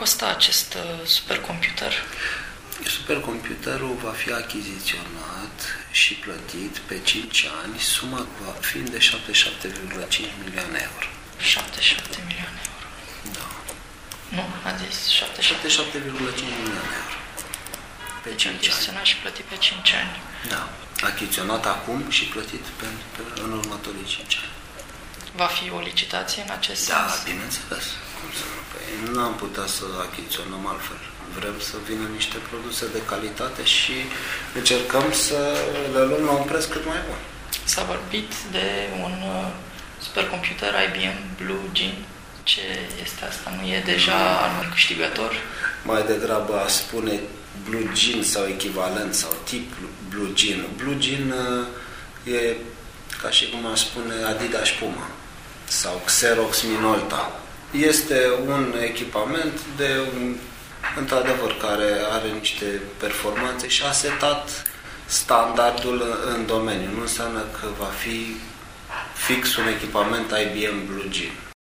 costa acest supercomputer? Supercomputerul va fi achiziționat și plătit pe 5 ani, suma va fi de 77,5 milioane euro. 77 milioane euro. Da. Nu, a zis 77,5 milioane euro. Pe 5 ani. Achiziționat și plătit pe 5 ani. Da. Achiziționat acum și plătit în următorii 5 ani. Va fi o licitație în acest sens? Da, bineînțeles. Cum să nu? Păi nu am putea să achiziționăm altfel. Vrem să vină niște produse de calitate și încercăm să le luăm la un preț cât mai bun. S-a vorbit de un supercomputer IBM Blue Gene. Ce este asta? Nu e deja un câștigător? Mai degrabă a spune Blue Gene sau echivalent sau tip Blue Gene. Blue Gene e ca și cum aș spune Adidas Puma sau Xerox Minolta. Este un echipament într-adevăr, care are niște performanțe și a setat standardul în domeniu. Nu înseamnă că va fi fix un echipament IBM Blue Gene.